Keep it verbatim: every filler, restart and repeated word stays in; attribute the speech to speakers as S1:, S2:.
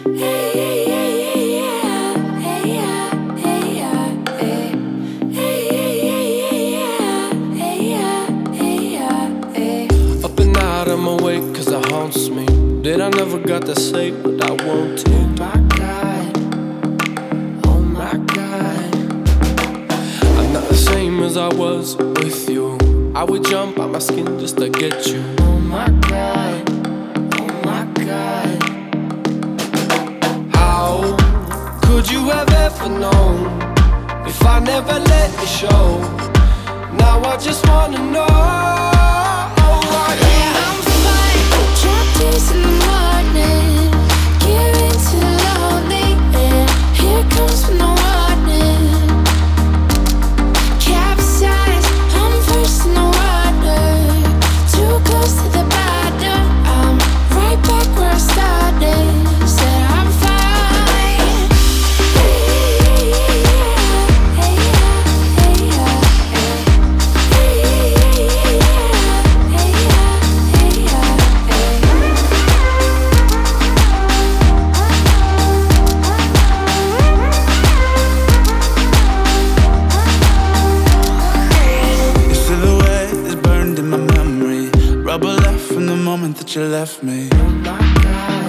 S1: Up and out, I'm awake cause it haunts me. That I never got to say what I want to.
S2: Oh my God, oh my God.
S1: I'm not the same as I was with you. I would jump out my skin just to get you.
S2: Oh my God, oh my God.
S1: How could you have ever known if I never let it show? Now I just wanna know.
S2: Yeah, I'm fine. Chapters in the morning, getting too lonely, and here comes no warning. Capsize, I'm first in the water, too close to the bottom. I'm right back where I started. Said I'm fine. Hey, hey, yeah, hey, yeah, hey, yeah, hey, hey, yeah, hey, yeah, hey, yeah.
S3: Your silhouette is burned in my memory. Rubber left from the moment that you left me.
S2: Oh my God.